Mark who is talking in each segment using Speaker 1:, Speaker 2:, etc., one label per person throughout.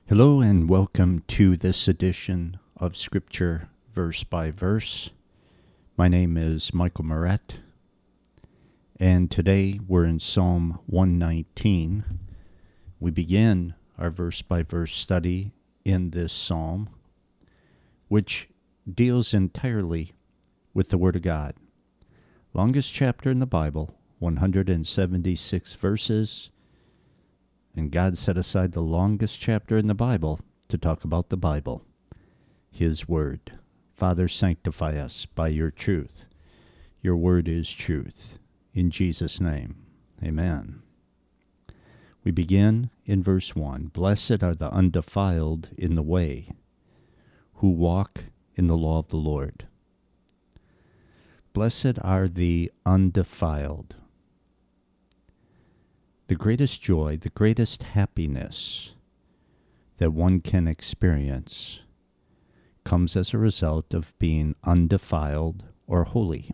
Speaker 1: Hello and welcome to this edition of Scripture Verse by Verse. My name is Michael Moret, and today we're in Psalm 119. We begin our verse by verse study in this psalm, which deals entirely with the Word of God. Longest chapter in the Bible, 176 verses. And God set aside the longest chapter in the Bible to talk about the Bible, His Word. Father, sanctify us by your truth. Your Word is truth. In Jesus' name, amen. We begin in verse 1. Blessed are the undefiled in the way, who walk in the law of the Lord. Blessed are the undefiled. The greatest joy, the greatest happiness that one can experience comes as a result of being undefiled or holy.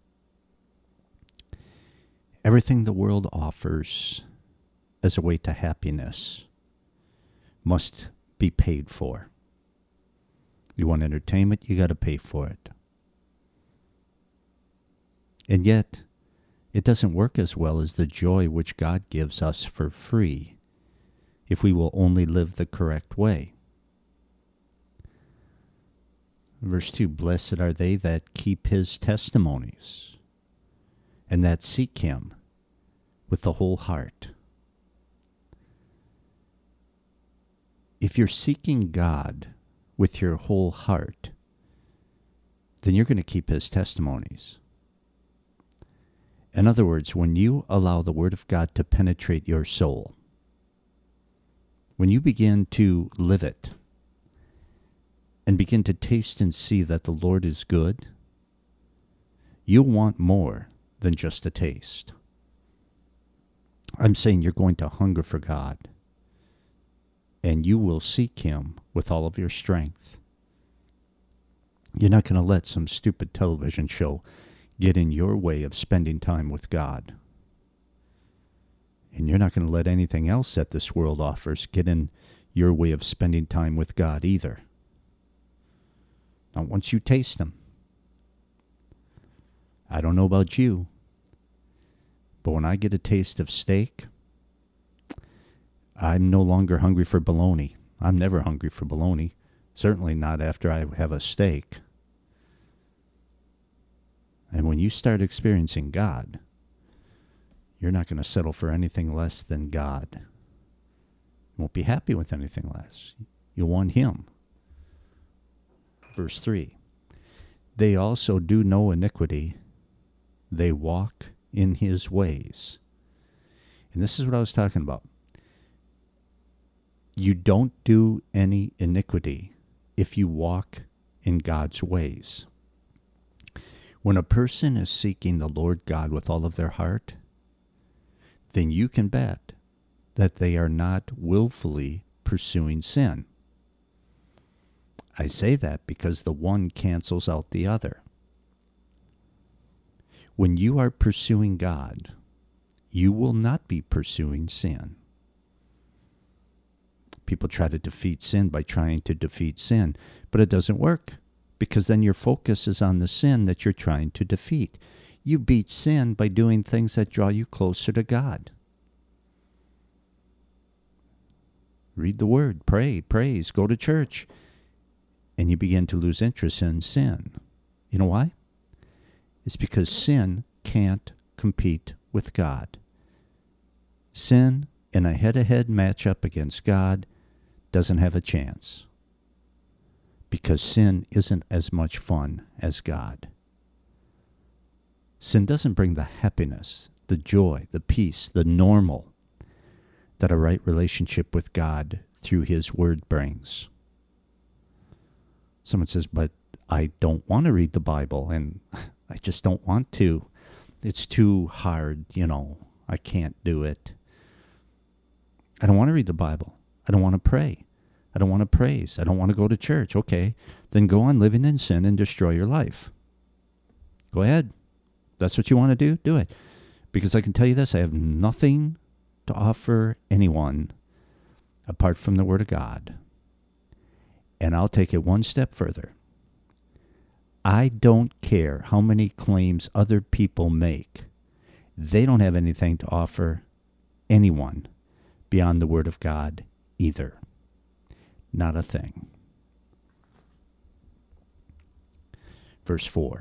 Speaker 1: Everything the world offers as a way to happiness must be paid for. You want entertainment, you got to pay for it. And yet, it doesn't work as well as the joy which God gives us for free if we will only live the correct way. Verse 2, blessed are they that keep his testimonies and that seek him with the whole heart. If you're seeking God with your whole heart, then you're going to keep his testimonies. In other words, when you allow the Word of God to penetrate your soul, when you begin to live it and begin to taste and see that the Lord is good, you'll want more than just a taste. I'm saying you're going to hunger for God, and you will seek him with all of your strength. You're not going to let some stupid television show get in your way of spending time with God. And you're not going to let anything else that this world offers get in your way of spending time with God either. Not once you taste them. I don't know about you, but when I get a taste of steak, I'm no longer hungry for bologna. I'm never hungry for bologna. Certainly not after I have a steak. And when you start experiencing God, you're not going to settle for anything less than God. You won't be happy with anything less. You'll want him. Verse 3, they also do no iniquity. They walk in his ways. And this is what I was talking about. You don't do any iniquity if you walk in God's ways. When a person is seeking the Lord God with all of their heart, then you can bet that they are not willfully pursuing sin. I say that because the one cancels out the other. When you are pursuing God, you will not be pursuing sin. People try to defeat sin by trying to defeat sin, but it doesn't work. Because then your focus is on the sin that you're trying to defeat. You beat sin by doing things that draw you closer to God. Read the Word, pray, praise, go to church. And you begin to lose interest in sin. You know why? It's because sin can't compete with God. Sin in a head-to-head matchup against God doesn't have a chance. Because sin isn't as much fun as God. Sin doesn't bring the happiness, the joy, the peace, the normal that a right relationship with God through his Word brings. Someone says, but I don't want to read the Bible, and I just don't want to. It's too hard, I can't do it. I don't want to read the Bible. I don't want to pray. I don't want to praise. I don't want to go to church. Okay, then go on living in sin and destroy your life. Go ahead. That's what you want to do? Do it. Because I can tell you this, I have nothing to offer anyone apart from the Word of God. And I'll take it one step further. I don't care how many claims other people make. They don't have anything to offer anyone beyond the Word of God either. Not a thing. Verse 4.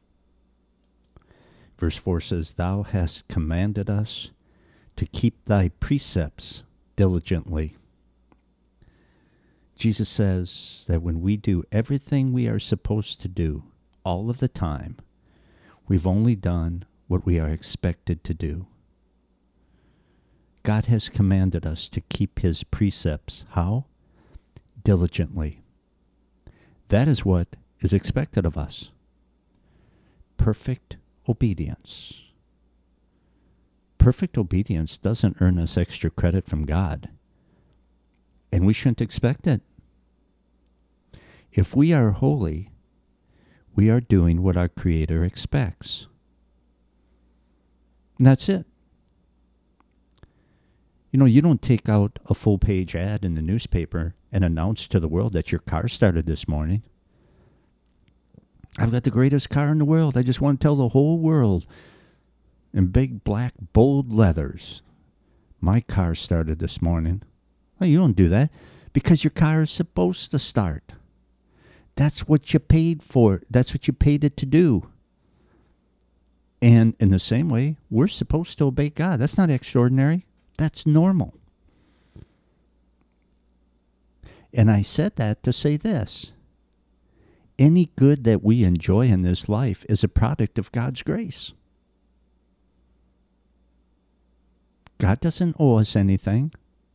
Speaker 1: Verse 4 says, Thou hast commanded us to keep thy precepts diligently. Jesus says that when we do everything we are supposed to do all of the time, we've only done what we are expected to do. God has commanded us to keep his precepts. How? Diligently. That is what is expected of us. Perfect obedience. Perfect obedience doesn't earn us extra credit from God, and we shouldn't expect it. If we are holy, we are doing what our Creator expects. And that's it. You know, you don't take out a full-page ad in the newspaper and announce to the world that your car started this morning. I've got the greatest car in the world. I just want to tell the whole world in big, black, bold letters, my car started this morning. Well, you don't do that because your car is supposed to start. That's what you paid for. That's what you paid it to do. And in the same way, we're supposed to obey God. That's not extraordinary. That's normal. And I said that to say this. Any good that we enjoy in this life is a product of God's grace. God doesn't owe us anything.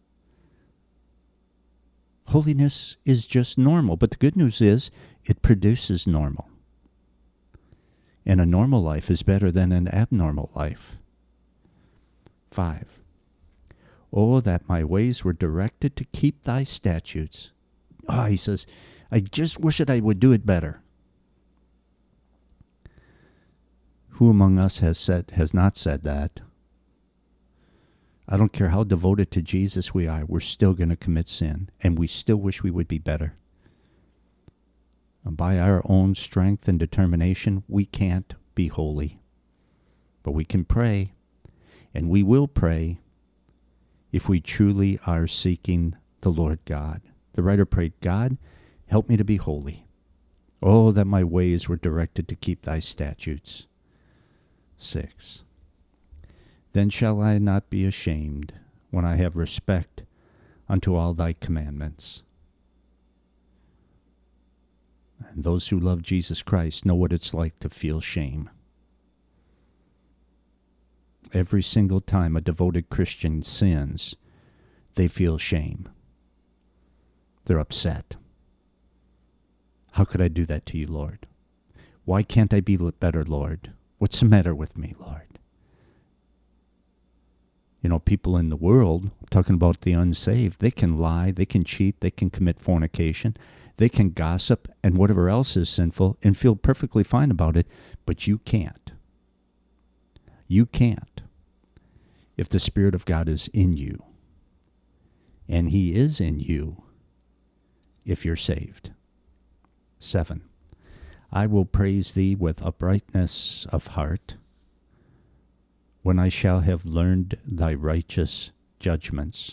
Speaker 1: Holiness is just normal. But the good news is it produces normal. And a normal life is better than an abnormal life. 5. Oh, that my ways were directed to keep thy statutes. He says, I just wish that I would do it better. Who among us has not said that? I don't care how devoted to Jesus we are, we're still going to commit sin, and we still wish we would be better. And by our own strength and determination, we can't be holy. But we can pray, and we will pray if we truly are seeking the Lord God. The writer prayed, God, help me to be holy. Oh, that my ways were directed to keep thy statutes. 6. Then shall I not be ashamed when I have respect unto all thy commandments. And those who love Jesus Christ know what it's like to feel shame. Every single time a devoted Christian sins, they feel shame. They're upset. How could I do that to you, Lord? Why can't I be better, Lord? What's the matter with me, Lord? You know, people in the world, talking about the unsaved, they can lie, they can cheat, they can commit fornication, they can gossip and whatever else is sinful and feel perfectly fine about it, but you can't. You can't. If the Spirit of God is in you, and He is in you, if you're saved. 7. I will praise thee with uprightness of heart, when I shall have learned thy righteous judgments.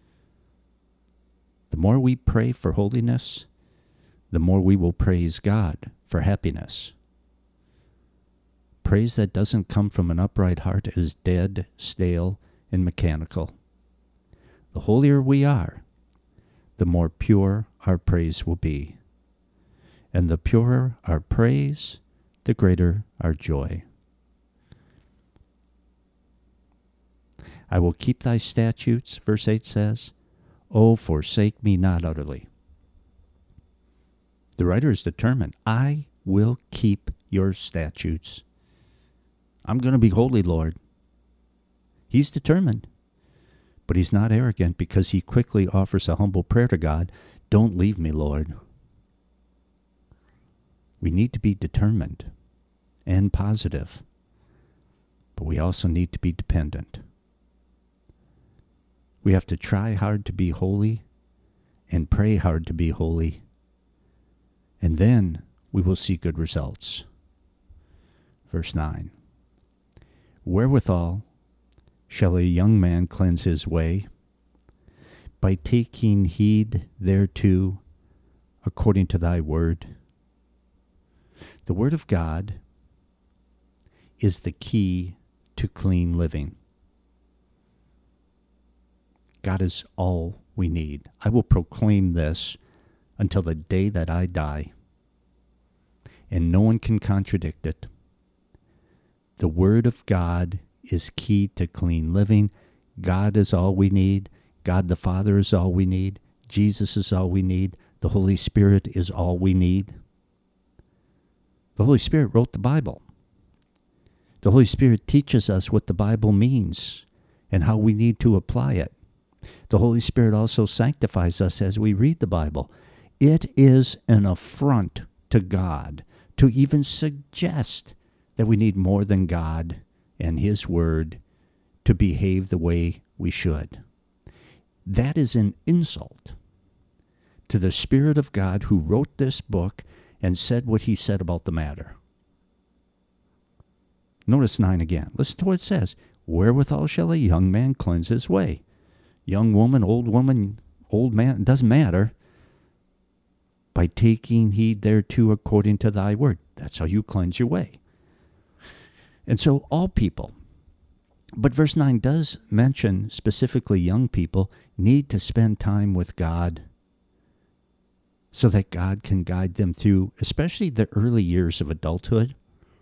Speaker 1: The more we pray for holiness, the more we will praise God for happiness. Praise that doesn't come from an upright heart is dead, stale, and mechanical. The holier we are, the more pure our praise will be. And the purer our praise, the greater our joy. I will keep thy statutes, verse 8 says, O forsake me not utterly. The writer is determined, I will keep your statutes. I'm going to be holy, Lord. He's determined, but he's not arrogant because he quickly offers a humble prayer to God, don't leave me, Lord. We need to be determined and positive, but we also need to be dependent. We have to try hard to be holy and pray hard to be holy. And then we will see good results. Verse 9. Wherewithal shall a young man cleanse his way? By taking heed thereto according to thy word. The word of God is the key to clean living. God is all we need. I will proclaim this until the day that I die, and no one can contradict it. The Word of God is key to clean living. God is all we need. God the Father is all we need. Jesus is all we need. The Holy Spirit is all we need. The Holy Spirit wrote the Bible. The Holy Spirit teaches us what the Bible means and how we need to apply it. The Holy Spirit also sanctifies us as we read the Bible. It is an affront to God to even suggest that we need more than God and His Word to behave the way we should. That is an insult to the Spirit of God who wrote this book and said what He said about the matter. Notice 9 again. Listen to what it says. Wherewithal shall a young man cleanse his way? Young woman, old man, it doesn't matter. By taking heed thereto according to thy word. That's how you cleanse your way. And so all people, but verse 9 does mention specifically young people, need to spend time with God so that God can guide them through, especially the early years of adulthood.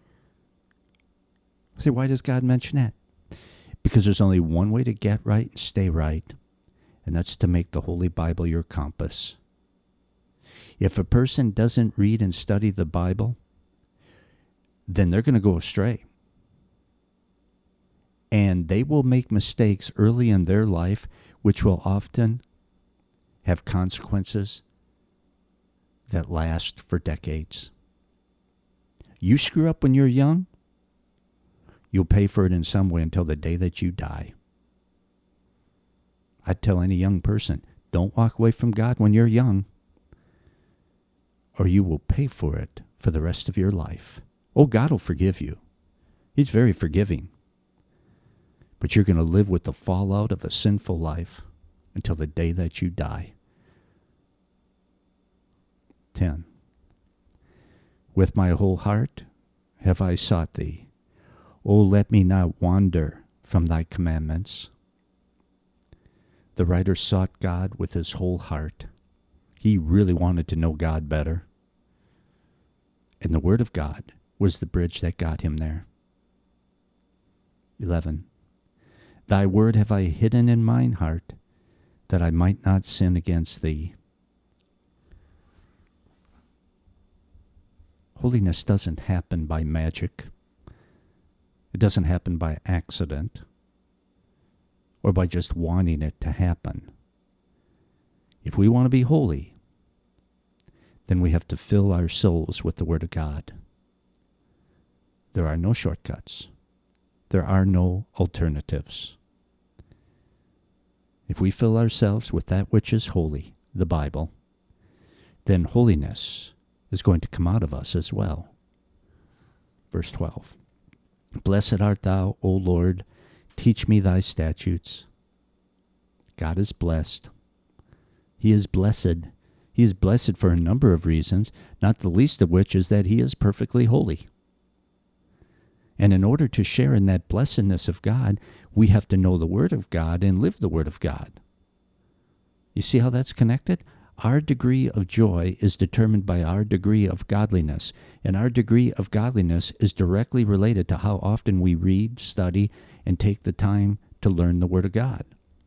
Speaker 1: See, why does God mention that? Because there's only one way to get right and stay right, and that's to make the Holy Bible your compass. If a person doesn't read and study the Bible, then they're going to go astray. And they will make mistakes early in their life, which will often have consequences that last for decades. You screw up when you're young, you'll pay for it in some way until the day that you die. I'd tell any young person, don't walk away from God when you're young, or you will pay for it for the rest of your life. Oh, God will forgive you. He's very forgiving. But you're going to live with the fallout of a sinful life until the day that you die. 10. With my whole heart have I sought thee. O let me not wander from thy commandments. The writer sought God with his whole heart. He really wanted to know God better. And the Word of God was the bridge that got him there. 11. Thy word have I hidden in mine heart, that I might not sin against thee. Holiness doesn't happen by magic. It doesn't happen by accident or by just wanting it to happen. If we want to be holy, then we have to fill our souls with the Word of God. There are no shortcuts. There are no alternatives. If we fill ourselves with that which is holy, the Bible, then holiness is going to come out of us as well. Verse 12. Blessed art thou, O Lord, teach me thy statutes. God is blessed. He is blessed. He is blessed for a number of reasons, not the least of which is that he is perfectly holy. And in order to share in that blessedness of God, we have to know the Word of God and live the Word of God. You see how that's connected? Our degree of joy is determined by our degree of godliness, and our degree of godliness is directly related to how often we read, study, and take the time to learn the Word of God.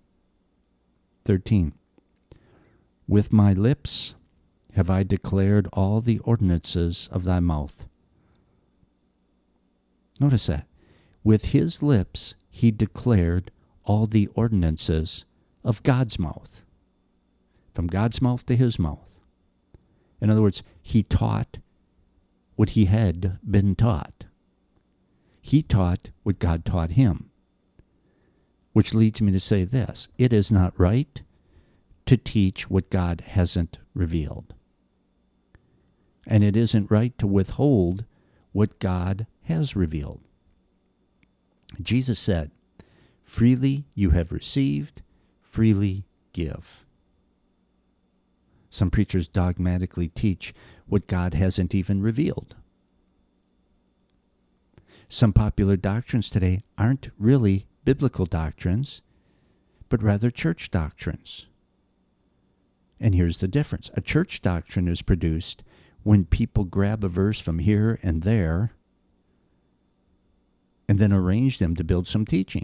Speaker 1: 13. With my lips have I declared all the ordinances of thy mouth. Notice that. With his lips he declared all the ordinances of God's mouth. From God's mouth to his mouth. In other words, he taught what he had been taught. He taught what God taught him. Which leads me to say this: it is not right to teach what God hasn't revealed. And it isn't right to withhold what God has revealed. Jesus said, "Freely you have received, freely give." Some preachers dogmatically teach what God hasn't even revealed. Some popular doctrines today aren't really biblical doctrines, but rather church doctrines. And here's the difference. A church doctrine is produced when people grab a verse from here and there and then arrange them to build some teaching.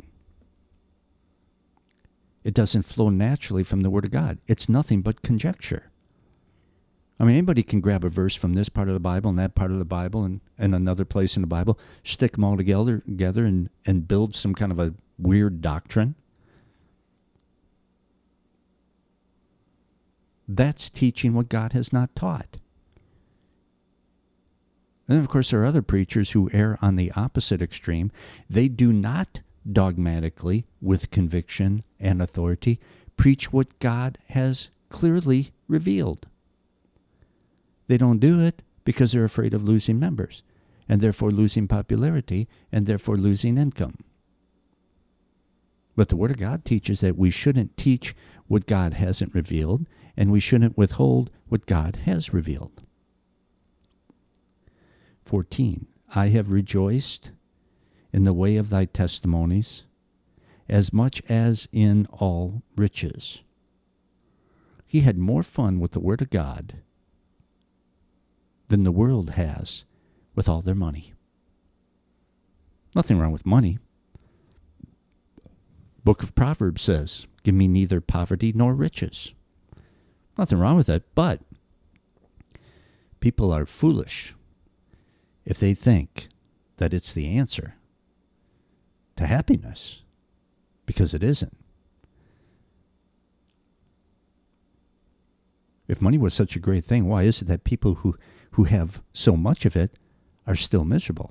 Speaker 1: It doesn't flow naturally from the Word of God. It's nothing but conjecture. I mean, anybody can grab a verse from this part of the Bible and that part of the Bible and another place in the Bible, stick them all together and build some kind of a weird doctrine. That's teaching what God has not taught. And then, of course, there are other preachers who err on the opposite extreme. They do not dogmatically, with conviction and authority, preach what God has clearly revealed. They don't do it because they're afraid of losing members, and therefore losing popularity, and therefore losing income. But the Word of God teaches that we shouldn't teach what God hasn't revealed, and we shouldn't withhold what God has revealed. 14. I have rejoiced in the way of thy testimonies, as much as in all riches. He had more fun with the Word of God than the world has with all their money. Nothing wrong with money. Book of Proverbs says, "Give me neither poverty nor riches." Nothing wrong with it, but people are foolish if they think that it's the answer to happiness, because it isn't. If money was such a great thing, why is it that people who have so much of it are still miserable?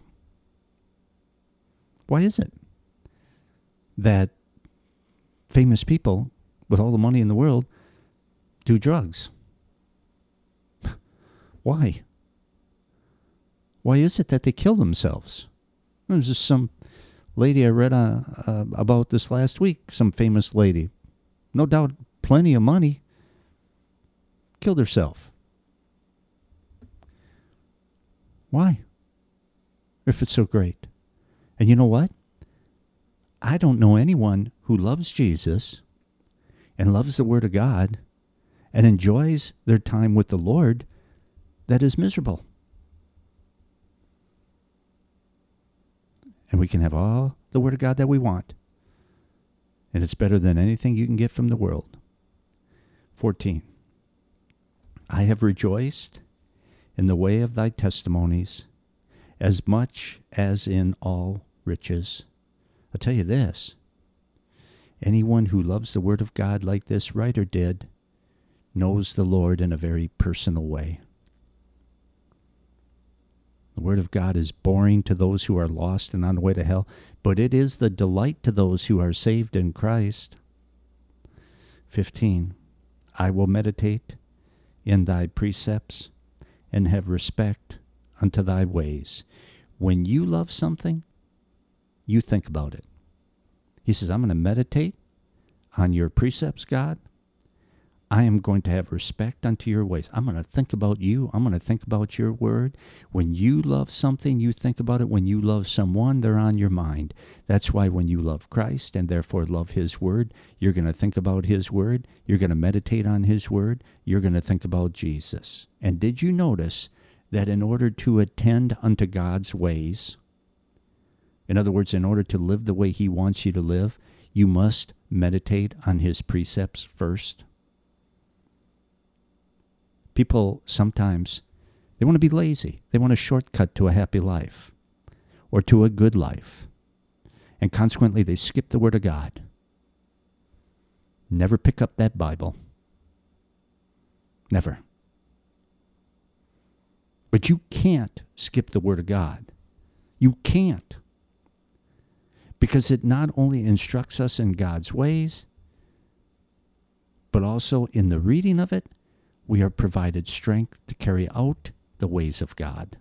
Speaker 1: Why is it that famous people with all the money in the world do drugs? Why? Why is it that they kill themselves? There's just some lady I read about this last week, some famous lady, no doubt plenty of money, killed herself. Why? If it's so great. And you know what? I don't know anyone who loves Jesus and loves the Word of God and enjoys their time with the Lord that is miserable. And we can have all the Word of God that we want. And it's better than anything you can get from the world. 14. I have rejoiced in the way of thy testimonies, as much as in all riches. I'll tell you this. Anyone who loves the Word of God like this writer did knows the Lord in a very personal way. The Word of God is boring to those who are lost and on the way to hell, but it is the delight to those who are saved in Christ. 15. I will meditate in thy precepts and have respect unto thy ways. When you love something, you think about it. He says, I'm going to meditate on your precepts, God. I am going to have respect unto your ways. I'm going to think about you. I'm going to think about your word. When you love something, you think about it. When you love someone, they're on your mind. That's why when you love Christ and therefore love his word, you're going to think about his word. You're going to meditate on his word. You're going to think about Jesus. And did you notice that in order to attend unto God's ways, in other words, in order to live the way he wants you to live, you must meditate on his precepts first? People sometimes, they want to be lazy. They want a shortcut to a happy life or to a good life. And consequently, they skip the Word of God. Never pick up that Bible. Never. But you can't skip the Word of God. You can't. because it not only instructs us in God's ways, but also in the reading of it, we are provided strength to carry out the ways of God.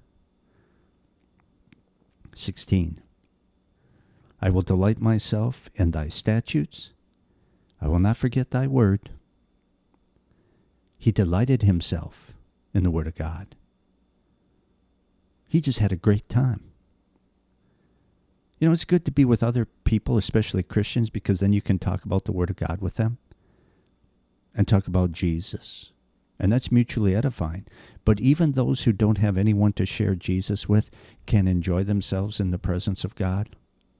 Speaker 1: 16. I will delight myself in thy statutes. I will not forget thy word. He delighted himself in the word of God. He just had a great time. You know, it's good to be with other people, especially Christians, because then you can talk about the word of God with them and talk about Jesus. And that's mutually edifying. But even those who don't have anyone to share Jesus with can enjoy themselves in the presence of God.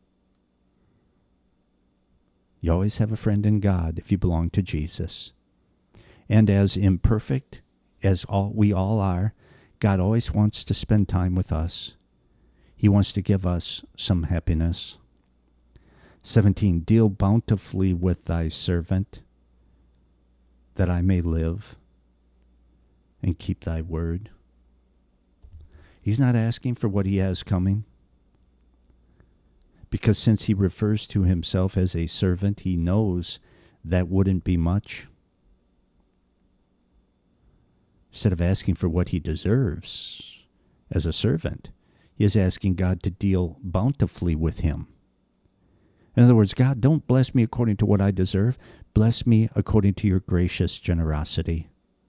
Speaker 1: You always have a friend in God if you belong to Jesus. And as imperfect as we all are, God always wants to spend time with us. He wants to give us some happiness. 17. Deal bountifully with thy servant, that I may live and keep thy word. He's not asking for what he has coming, because since he refers to himself as a servant, he knows that wouldn't be much. Instead of asking for what he deserves as a servant, he is asking God to deal bountifully with him. In other words, God, don't bless me according to what I deserve. Bless me according to your gracious generosity.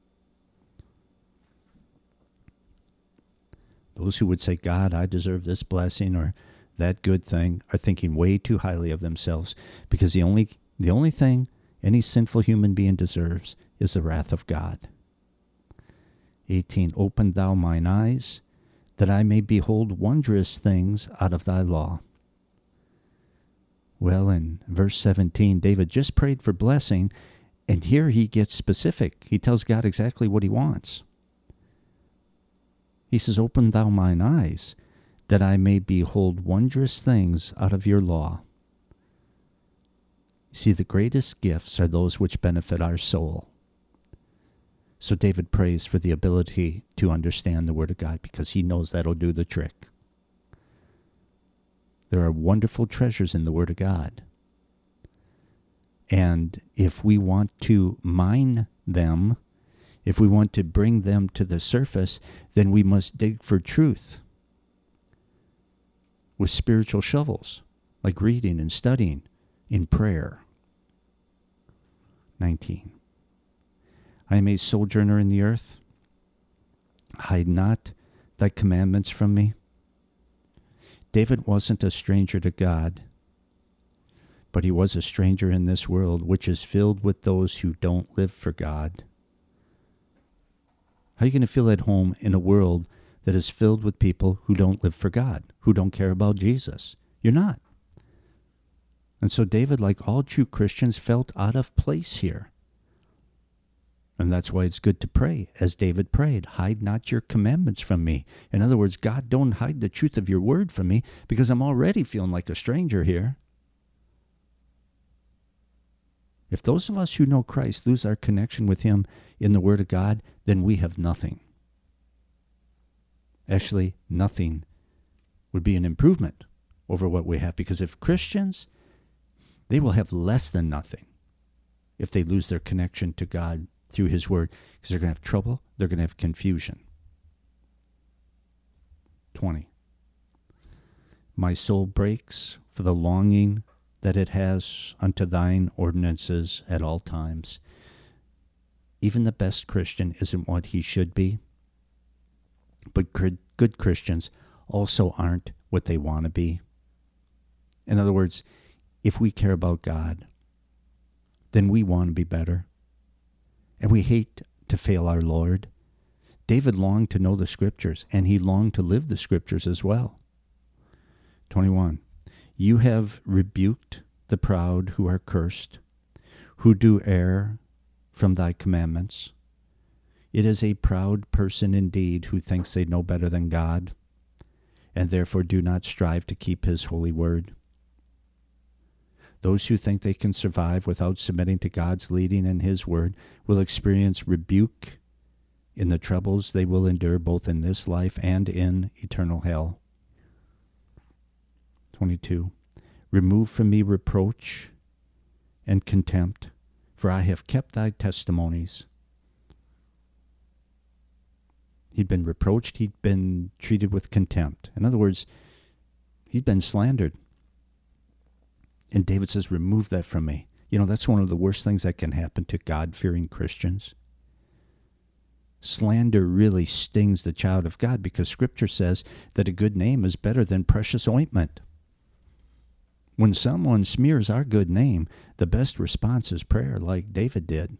Speaker 1: Those who would say, God, I deserve this blessing or that good thing, are thinking way too highly of themselves, because the only thing any sinful human being deserves is the wrath of God. 18. Open thou mine eyes, that I may behold wondrous things out of thy law. Well, in verse 17, David just prayed for blessing, and here he gets specific. He tells God exactly what he wants. He says, open thou mine eyes, that I may behold wondrous things out of your law. See, the greatest gifts are those which benefit our soul. So David prays for the ability to understand the Word of God, because he knows that'll do the trick. There are wonderful treasures in the Word of God. And if we want to mine them, if we want to bring them to the surface, then we must dig for truth with spiritual shovels, like reading and studying in prayer. 19. I am a sojourner in the earth. Hide not thy commandments from me. David wasn't a stranger to God, but he was a stranger in this world, which is filled with those who don't live for God. How are you going to feel at home in a world that is filled with people who don't live for God, who don't care about Jesus? You're not. And so David, like all true Christians, felt out of place here. And that's why it's good to pray, as David prayed, hide not your commandments from me. In other words, God, don't hide the truth of your word from me, because I'm already feeling like a stranger here. If those of us who know Christ lose our connection with him in the Word of God, then we have nothing. Actually, nothing would be an improvement over what we have, because if Christians, they will have less than nothing if they lose their connection to God through his word, because they're going to have trouble, they're going to have confusion. 20. My soul breaks for the longing that it has unto thine ordinances at all times. Even the best Christian isn't what he should be, but good Christians also aren't what they want to be. In other words, if we care about God, then we want to be better. And we hate to fail our Lord. David longed to know the Scriptures, and he longed to live the Scriptures as well. 21. You have rebuked the proud who are cursed, who do err from thy commandments. It is a proud person indeed who thinks they know better than God, and therefore do not strive to keep his holy word. Those who think they can survive without submitting to God's leading and his word will experience rebuke in the troubles they will endure both in this life and in eternal hell. 22. Remove from me reproach and contempt, for I have kept thy testimonies. He'd been reproached. He'd been treated with contempt. In other words, he'd been slandered. And David says, remove that from me. You know, that's one of the worst things that can happen to God-fearing Christians. Slander really stings the child of God because Scripture says that a good name is better than precious ointment. When someone smears our good name, the best response is prayer, like David did.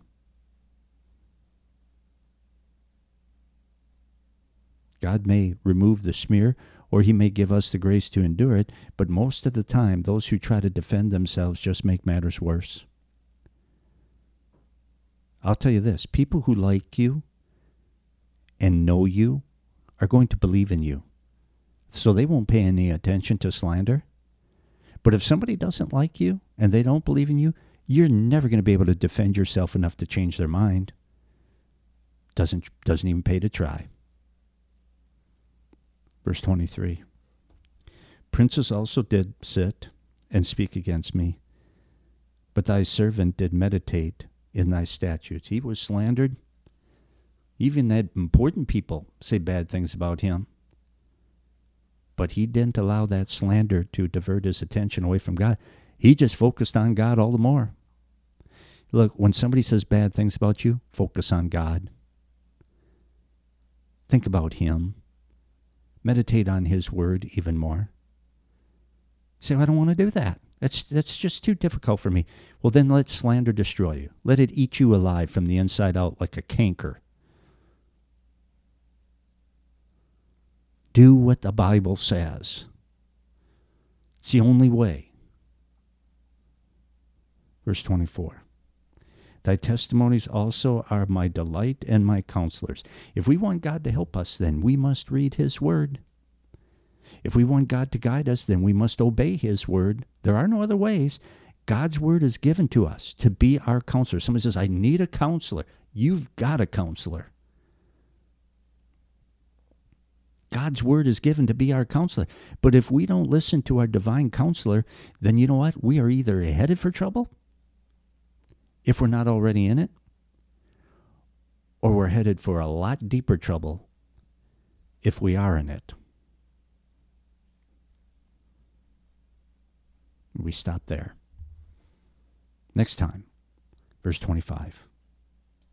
Speaker 1: God may remove the smear, or he may give us the grace to endure it, but most of the time, those who try to defend themselves just make matters worse. I'll tell you this, people who like you and know you are going to believe in you, so they won't pay any attention to slander. But if somebody doesn't like you and they don't believe in you, you're never going to be able to defend yourself enough to change their mind. Doesn't even pay to try. Verse 23. Princes also did sit and speak against me, but thy servant did meditate in thy statutes. He was slandered. Even that important people say bad things about him. But he didn't allow that slander to divert his attention away from God. He just focused on God all the more. Look, when somebody says bad things about you, focus on God. Think about him. Meditate on his word even more. You say, I don't want to do that. That's just too difficult for me. Well, then let slander destroy you. Let it eat you alive from the inside out like a canker. Do what the Bible says. It's the only way. Verse 24. Thy testimonies also are my delight and my counselors. If we want God to help us, then we must read his word. If we want God to guide us, then we must obey his word. There are no other ways. God's word is given to us to be our counselor. Somebody says, I need a counselor. You've got a counselor. God's word is given to be our counselor. But if we don't listen to our divine counselor, then you know what? We are either headed for trouble, if we're not already in it, or we're headed for a lot deeper trouble if we are in it. We stop there. Next time, verse 25.